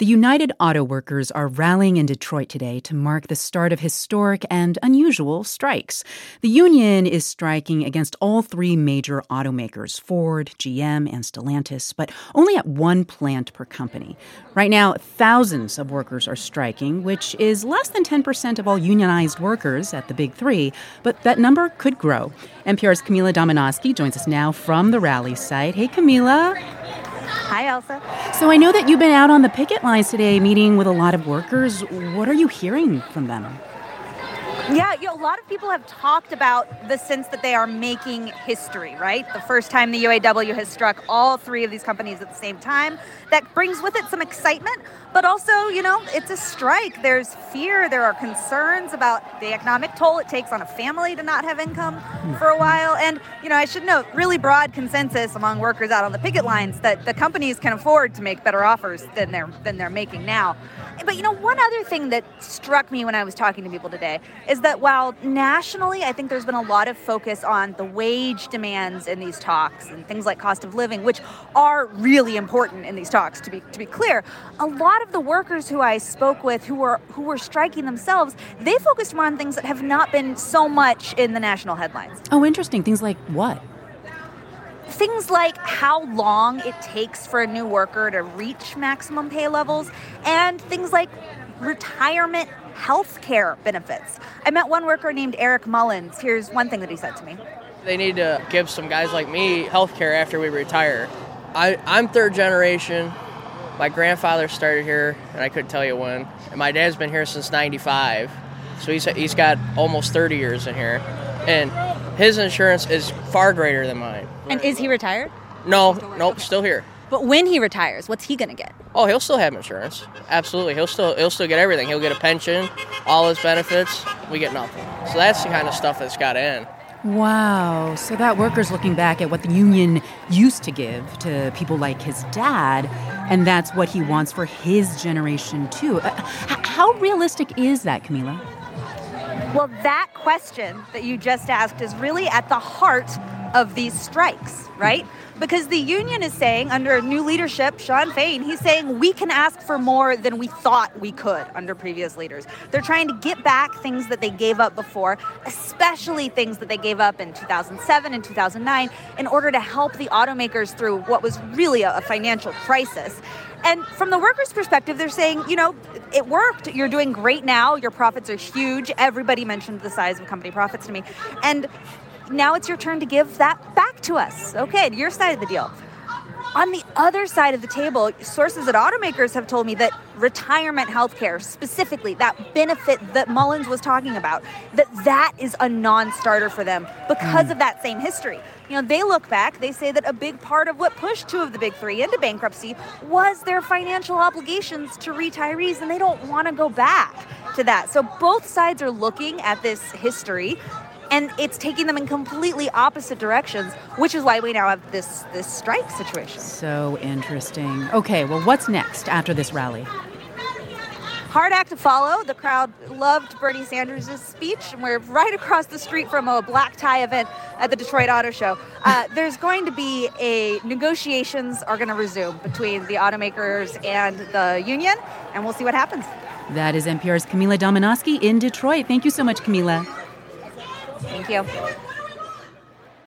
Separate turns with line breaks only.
The United Auto Workers are rallying in Detroit today to mark the start of historic and unusual strikes. The union is striking against all three major automakers, Ford, GM, and Stellantis, but only at one plant per company. Right now, thousands of workers are striking, which is less than 10% of all unionized workers at the Big Three, but that number could grow. NPR's Camila Domonoske joins us now from the rally site. Hey, Camila.
Hi, Elsa.
So I know that you've been out on the picket lines today meeting with a lot of workers. What are you hearing from them?
Yeah, a lot of people have talked about the sense that they are making history, right? The first time the UAW has struck all three of these companies at the same time. That brings with it some excitement, but also, it's a strike. There's fear. There are concerns about the economic toll it takes on a family to not have income for a while. And, I should note, really broad consensus among workers out on the picket lines that the companies can afford to make better offers than they're making now. But, one other thing that struck me when I was talking to people today is that while nationally I think there's been a lot of focus on the wage demands in these talks and things like cost of living, which are really important in these talks, to be clear, a lot of the workers who I spoke with who were striking themselves, they focused more on things that have not been so much in the national headlines.
Oh, interesting. Things like what?
Things like how long it takes for a new worker to reach maximum pay levels, and things like retirement health care benefits. I met one worker named Eric Mullins. Here's one thing that he said to me.
They need to give some guys like me health care after we retire. I'm third generation. My grandfather started here, and I couldn't tell you when. And my dad's been here since 95. So he's got almost 30 years in here. And his insurance is far greater than mine.
And is he retired?
Nope, still here.
But when he retires, what's he going to get?
Oh, he'll still have insurance. Absolutely. He'll still get everything. He'll get a pension, all his benefits. We get nothing. So that's the kind of stuff that's got to end.
Wow. So that worker's looking back at what the union used to give to people like his dad, and that's what he wants for his generation, too. How realistic is that, Camila?
Well, that question that you just asked is really at the heart of these strikes, right? Because the union is saying, under new leadership, Shawn Fain, he's saying we can ask for more than we thought we could under previous leaders. They're trying to get back things that they gave up before, especially things that they gave up in 2007 and 2009, in order to help the automakers through what was really a financial crisis. And from the workers' perspective, they're saying, it worked. You're doing great now. Your profits are huge. Everybody mentioned the size of company profits to me. And now it's your turn to give that back to us. Okay, your side of the deal. On the other side of the table, sources at automakers have told me that retirement health care, specifically that benefit that Mullins was talking about, that is a non-starter for them because of that same history. They look back, they say that a big part of what pushed two of the big three into bankruptcy was their financial obligations to retirees, and they don't want to go back to that. So both sides are looking at this history, and it's taking them in completely opposite directions, which is why we now have this strike situation.
So interesting. Okay, well, what's next after this rally?
Hard act to follow. The crowd loved Bernie Sanders' speech, and we're right across the street from a black tie event at the Detroit Auto Show. There's going to be negotiations are going to resume between the automakers and the union, and we'll see what happens.
That is NPR's Camila Domonoske in Detroit. Thank you so much, Camila.
Thank you.